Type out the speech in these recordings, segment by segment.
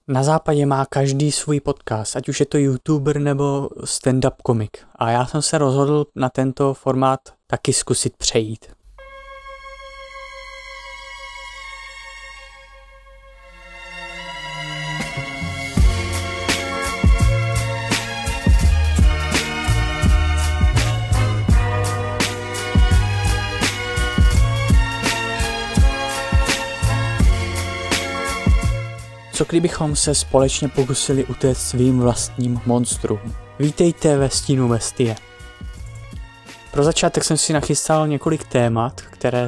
Na západě má každý svůj podcast, ať už je to YouTuber nebo stand-up komik. A já jsem se rozhodl na tento formát taky zkusit přejít. Co kdybychom se společně pokusili utéct svým vlastním monstrům? Vítejte ve stínu bestie. Pro začátek jsem si nachystal několik témat,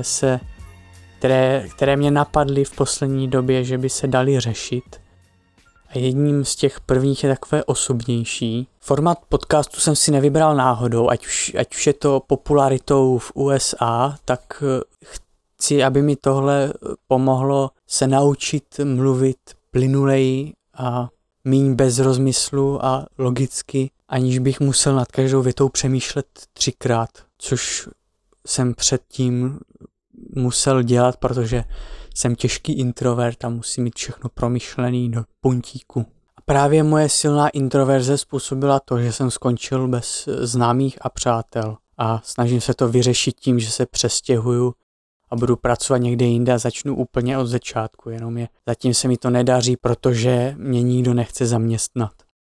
které mě napadly v poslední době, že by se daly řešit. A jedním z těch prvních je takové osobnější. Formát podcastu jsem si nevybral náhodou, ať už je to popularitou v USA, tak chci, aby mi tohle pomohlo se naučit mluvit plynuleji a míň bez rozmyslu a logicky, aniž bych musel nad každou větou přemýšlet 3krát, což jsem předtím musel dělat, protože jsem těžký introvert a musím mít všechno promyšlený do puntíku. A právě moje silná introverze způsobila to, že jsem skončil bez známých a přátel a snažím se to vyřešit tím, že se přestěhuju a budu pracovat někde jinde a začnu úplně od začátku, zatím se mi to nedaří, protože mě nikdo nechce zaměstnat.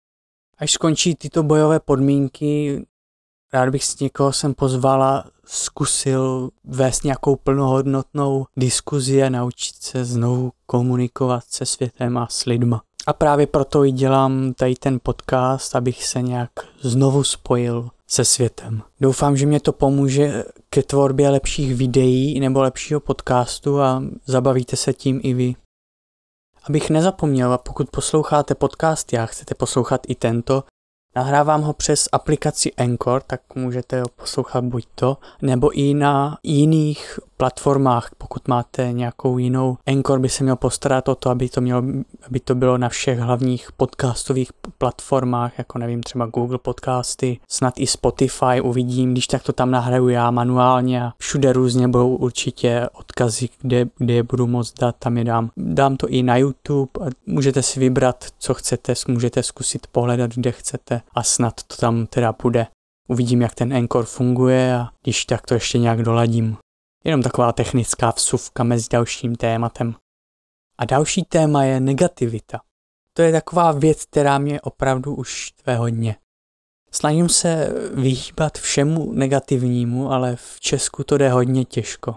Až skončí tyto bojové podmínky, rád bych s někoho sem pozval a zkusil vést nějakou plnohodnotnou diskuzi a naučit se znovu komunikovat se světem a s lidma. A právě proto i dělám tady ten podcast, abych se nějak znovu spojil se světem. Doufám, že mě to pomůže ke tvorbě lepších videí nebo lepšího podcastu a zabavíte se tím i vy. Abych nezapomněl, a pokud posloucháte podcasty a chcete poslouchat i tento, nahrávám ho přes aplikaci Anchor, tak můžete ho poslouchat buď to, nebo i na jiných platformách, pokud máte nějakou jinou. Anchor by se měl postarat o to, aby to bylo na všech hlavních podcastových platformách, jako nevím, třeba Google podcasty, snad i Spotify, uvidím, když tak to tam nahraju já manuálně a všude různě budou určitě odkazy, kde je budu moct dát, tam je dám. Dám to i na YouTube a můžete si vybrat, co chcete, můžete zkusit pohledat, kde chcete a snad to tam teda bude. Uvidím, jak ten Anchor funguje a když tak to ještě nějak doladím. Jenom taková technická vsuvka mezi dalším tématem. A další téma je negativita. To je taková věc, která mě opravdu už štve hodně. Snažím se vyhýbat všemu negativnímu, ale v Česku to jde hodně těžko.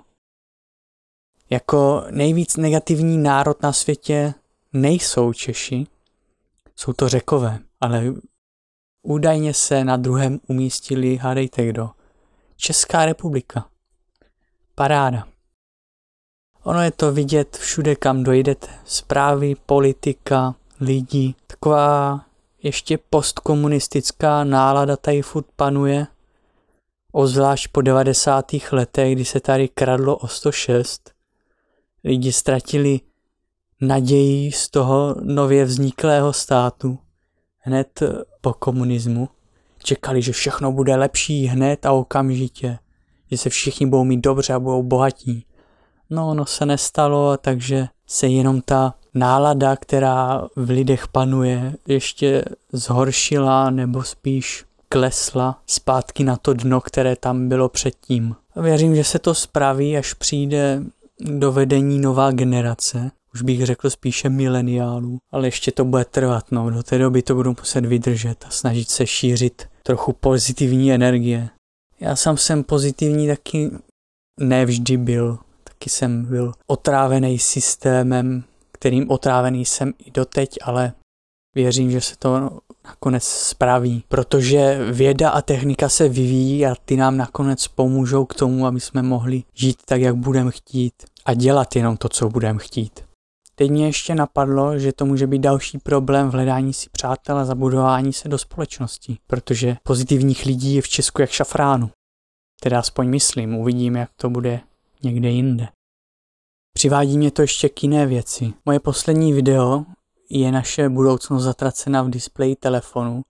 Jako nejvíc negativní národ na světě nejsou Češi, jsou to Řekové, ale údajně se na druhém umístili, hádejte kdo, Česká republika. Paráda. Ono je to vidět všude, kam dojdete. Zprávy, politika, lidi. Taková ještě postkomunistická nálada tady furt panuje. Ozvlášť po 90. letech, kdy se tady kradlo o 106. Lidi ztratili naději z toho nově vzniklého státu. Hned po komunismu. Čekali, že všechno bude lepší hned a okamžitě. Že se všichni budou mít dobře a budou bohatí. No, ono se nestalo, takže se jenom ta nálada, která v lidech panuje, ještě zhoršila nebo spíš klesla zpátky na to dno, které tam bylo předtím. A věřím, že se to spraví, až přijde do vedení nová generace. Už bych řekl spíše mileniálů, ale ještě to bude trvat, no. Do té doby to budu muset vydržet a snažit se šířit trochu pozitivní energie. Já sám jsem pozitivní taky nevždy byl. Taky jsem byl otrávený systémem, kterým otrávený jsem i doteď, ale věřím, že se to nakonec spraví. Protože věda a technika se vyvíjí a ty nám nakonec pomůžou k tomu, aby jsme mohli žít tak, jak budeme chtít a dělat jenom to, co budeme chtít. Teď mě ještě napadlo, že to může být další problém v hledání si přátel a zabudování se do společnosti, protože pozitivních lidí je v Česku jak šafránu. Teda aspoň myslím, uvidím, jak to bude někde jinde. Přivádí mě to ještě k jiné věci. Moje poslední video je naše budoucnost zatracena v displeji telefonu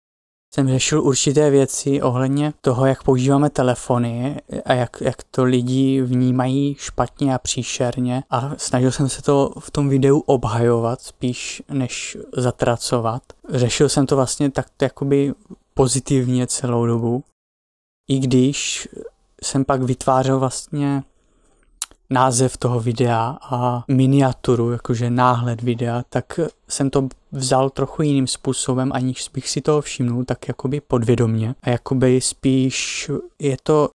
jsem řešil určité věci ohledně toho, jak používáme telefony a jak to lidi vnímají špatně a příšerně a snažil jsem se to v tom videu obhajovat spíš než zatracovat. Řešil jsem to vlastně takto jakoby pozitivně celou dobu. I když jsem pak vytvářel vlastně název toho videa a miniaturu, jakože náhled videa, tak jsem to vzal trochu jiným způsobem, aniž bych si toho všimnul, tak jakoby podvědomě. A jakoby spíš je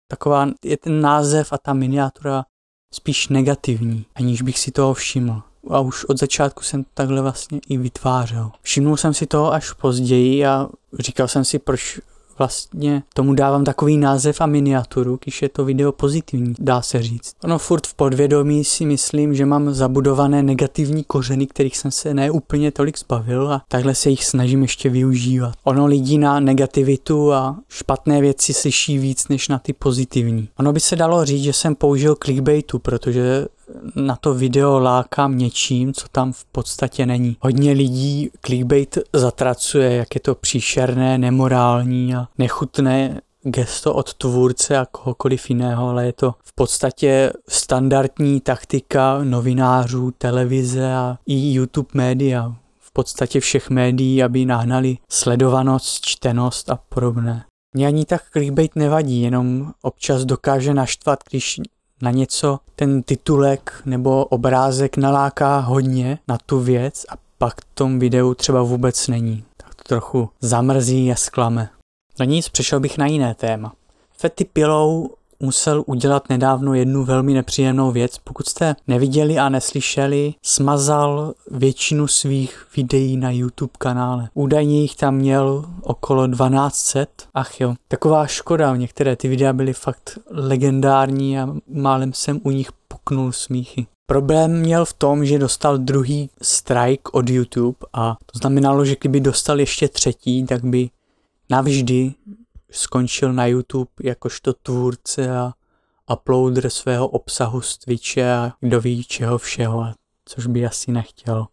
ten název a ta miniatura spíš negativní, aniž bych si toho všiml. A už od začátku jsem takhle vlastně i vytvářel. Všimnul jsem si toho až později a říkal jsem si, proč vlastně tomu dávám takový název a miniaturu, když je to video pozitivní, dá se říct. Ono furt v podvědomí si myslím, že mám zabudované negativní kořeny, kterých jsem se ne úplně tolik zbavil a takhle se jich snažím ještě využívat. Ono lidi na negativitu a špatné věci slyší víc než na ty pozitivní. Ono by se dalo říct, že jsem použil clickbaitu, protože na to video lákám něčím, co tam v podstatě není. Hodně lidí clickbait zatracuje, jak je to příšerné, nemorální a nechutné gesto od tvůrce a kohokoliv jiného, ale je to v podstatě standardní taktika novinářů, televize a i YouTube média. V podstatě všech médií, aby nahnali sledovanost, čtenost a podobné. Mně ani tak clickbait nevadí, jenom občas dokáže naštvat, když na něco ten titulek nebo obrázek naláká hodně na tu věc a pak v tom videu třeba vůbec není. Tak to trochu zamrzí a zklame. No nic, přešel bych na jiné téma. Fatty Pillow musel udělat nedávno jednu velmi nepříjemnou věc. Pokud jste neviděli a neslyšeli, smazal většinu svých videí na YouTube kanále. Údajně jich tam měl okolo 1200. Ach jo, taková škoda, některé ty videa byly fakt legendární a málem jsem u nich puknul smíchy. Problém měl v tom, že dostal druhý strike od YouTube a to znamenalo, že kdyby dostal ještě třetí, tak by navždy skončil na YouTube jakožto tvůrce a uploader svého obsahu z Twitche a kdo ví čeho všeho, což by asi nechtěl.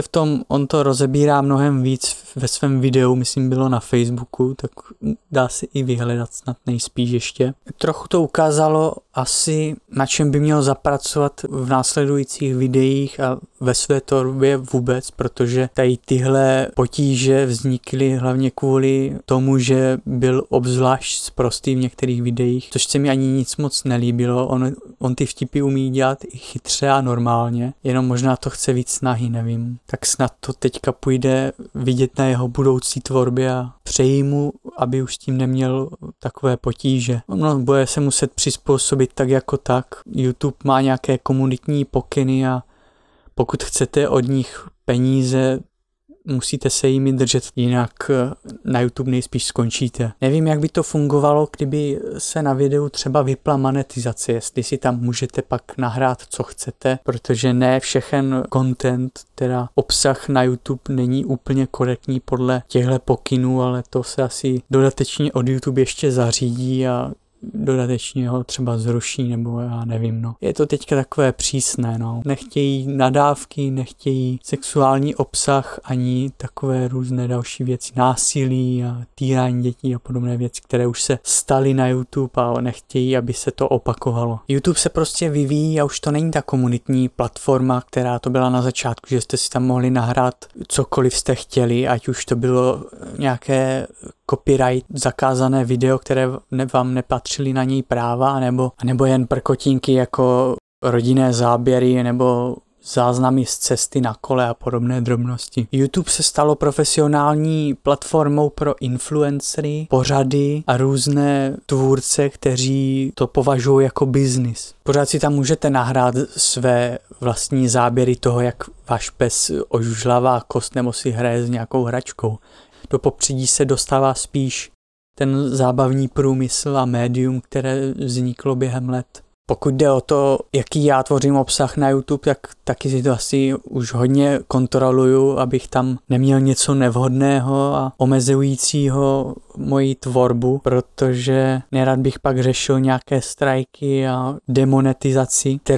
On to rozebírá mnohem víc ve svém videu, myslím bylo na Facebooku, tak dá se i vyhledat snad nejspíš ještě. Trochu to ukázalo asi, na čem by měl zapracovat v následujících videích a ve své tvorbě vůbec, protože tady tyhle potíže vznikly hlavně kvůli tomu, že byl obzvlášť sprostý v některých videích, což se mi ani nic moc nelíbilo. On ty vtipy umí dělat i chytře a normálně, jenom možná to chce víc snahy, nevím. Tak snad to teďka půjde vidět na jeho budoucí tvorbě a přeji mu, aby už s tím neměl takové potíže. Bude se muset přizpůsobit tak jako tak. YouTube má nějaké komunitní pokyny a pokud chcete od nich peníze, musíte se jimi držet, jinak na YouTube nejspíš skončíte. Nevím, jak by to fungovalo, kdyby se na videu třeba vypla monetizace, jestli si tam můžete pak nahrát, co chcete, protože ne všechen content, teda obsah na YouTube není úplně korektní podle těchto pokynů, ale to se asi dodatečně od YouTube ještě zařídí a dodatečně ho třeba zruší, nebo já nevím, no. Je to teďka takové přísné, no. Nechtějí nadávky, nechtějí sexuální obsah, ani takové různé další věci, násilí a týrání dětí a podobné věci, které už se staly na YouTube a nechtějí, aby se to opakovalo. YouTube se prostě vyvíjí a už to není ta komunitní platforma, která to byla na začátku, že jste si tam mohli nahrát cokoliv jste chtěli, ať už to bylo nějaké copyright zakázané video, které vám nepatřily na něj práva, nebo jen prkotinky jako rodinné záběry nebo záznamy z cesty na kole a podobné drobnosti. YouTube se stalo profesionální platformou pro influencery, pořady a různé tvůrce, kteří to považují jako biznis. Pořád si tam můžete nahrát své vlastní záběry toho, jak váš pes ožužlává kost nebo si hraje s nějakou hračkou. Do popředí se dostává spíš ten zábavní průmysl a médium, které vzniklo během let. Pokud jde o to, jaký já tvořím obsah na YouTube, tak taky si to asi už hodně kontroluju, abych tam neměl něco nevhodného a omezujícího moji tvorbu, protože nerad bych pak řešil nějaké strajky a demonetizaci, kterou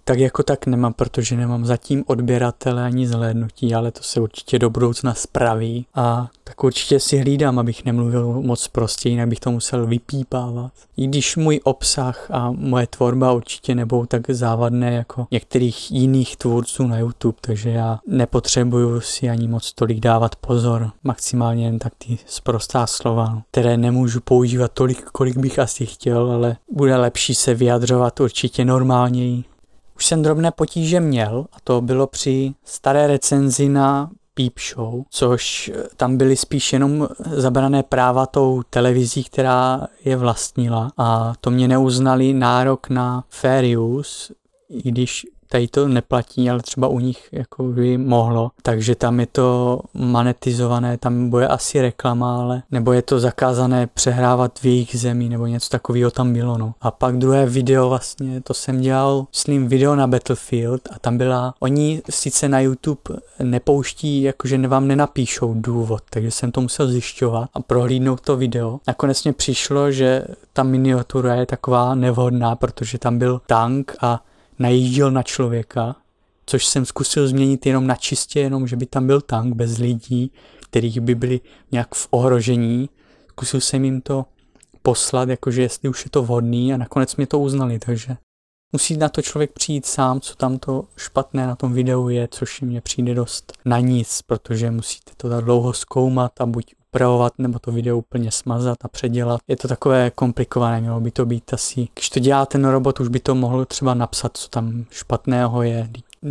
tak jako tak nemám, protože nemám zatím odběratele ani zhlédnutí, ale to se určitě do budoucna spraví a tak určitě si hlídám, abych nemluvil moc prostě, jinak bych to musel vypípávat. I když můj obsah a moje tvorba určitě nebudou tak závadné jako některých jiných tvůrců na YouTube, takže já nepotřebuju si ani moc tolik dávat pozor, maximálně jen tak ty sprostá slova, které nemůžu používat tolik, kolik bych asi chtěl, ale bude lepší se vyjadřovat určitě normálněji. Už jsem drobné potíže měl a to bylo při staré recenzi na Peep Show, což tam byly spíš jenom zabrané práva tou televizí, která je vlastnila a to mě neuznali nárok na fair use, i když tady to neplatí, ale třeba u nich jako by mohlo, takže tam je to monetizované, tam bude asi reklama, ale nebo je to zakázané přehrávat v jejich zemi, nebo něco takového tam bylo, no. A pak druhé video vlastně, to jsem dělal, myslím, video na Battlefield a tam byla, oni sice na YouTube nepouští, jakože vám nenapíšou důvod, takže jsem to musel zjišťovat a prohlídnout to video. Nakonec mě přišlo, že ta miniatura je taková nevhodná, protože tam byl tank a najížděl na člověka, což jsem zkusil změnit jenom na čistě, jenom že by tam byl tank bez lidí, kterých by byli nějak v ohrožení. Zkusil jsem jim to poslat, jakože jestli už je to vhodný a nakonec mě to uznali, takže musí na to člověk přijít sám, co tam to špatné na tom videu je, což mně přijde dost na nic, protože musíte to tak dlouho zkoumat a buď upravovat, nebo to video úplně smazat a předělat. Je to takové komplikované, mělo by to být asi, když to dělá ten robot, už by to mohlo třeba napsat, co tam špatného je.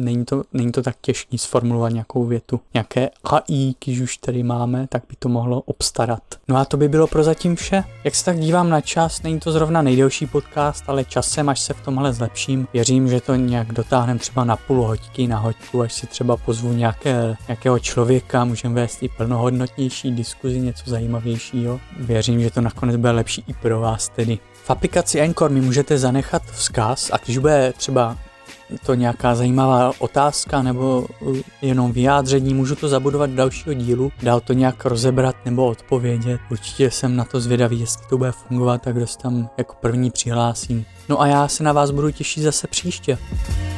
Není to tak těžké sformulovat nějakou větu. Nějaké AI, když už tady máme, tak by to mohlo obstarat. No a to by bylo prozatím vše. Jak se tak dívám na čas, není to zrovna nejdelší podcast, ale časem, až se v tomhle zlepším, věřím, že to nějak dotáhnem třeba na půl hoďky, na hoďku, až si třeba pozvu nějakého člověka, můžeme vést i plnohodnotnější diskuzi, něco zajímavějšího. Věřím, že to nakonec bude lepší i pro vás tedy. V aplikaci Anchor mi můžete zanechat vzkaz a když bude třeba to nějaká zajímavá otázka nebo jenom vyjádření, můžu to zabudovat do dalšího dílu, dál to nějak rozebrat nebo odpovědět. Určitě jsem na to zvědavý, jestli to bude fungovat, tak kdo se tam jako první přihlásím. No a já se na vás budu těšit zase příště.